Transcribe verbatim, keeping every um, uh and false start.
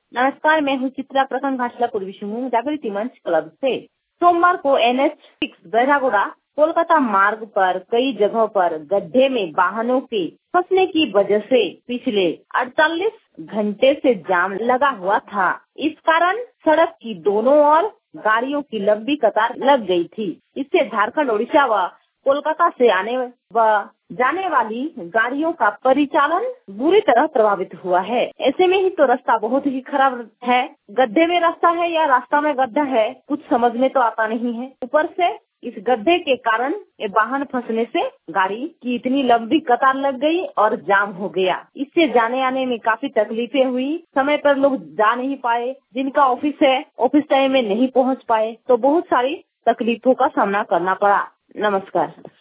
नमस्कार, मैं हूँ चित्रा, प्रखंड घाटला पूर्वी सिंहभूम जागृति मंच क्लब से। सोमवार को N H six Baharagora Kolkata मार्ग पर कई जगहों पर गड्ढे में वाहनों के फंसने की वजह से पिछले अड़तालीस घंटे से जाम लगा हुआ था। इस कारण सड़क की दोनों ओर गाड़ियों की लंबी कतार लग गई थी। इससे झारखंड, ओडिशा व कोलकाता से आने व जाने वाली गाड़ियों का परिचालन बुरी तरह प्रभावित हुआ है। ऐसे में ही तो रास्ता बहुत ही खराब है। गड्ढे में रास्ता है या रास्ता में गड्ढा है, कुछ समझ में तो आता नहीं है। ऊपर से इस गड्ढे के कारण ये वाहन फंसने से गाड़ी की इतनी लंबी कतार लग गई और जाम हो गया। इससे जाने आने में काफी तकलीफें हुई। समय पर लोग जा नहीं पाए, जिनका ऑफिस है ऑफिस टाइम में नहीं पहुंच पाए, तो बहुत सारी तकलीफों का सामना करना पड़ा। नमस्कार।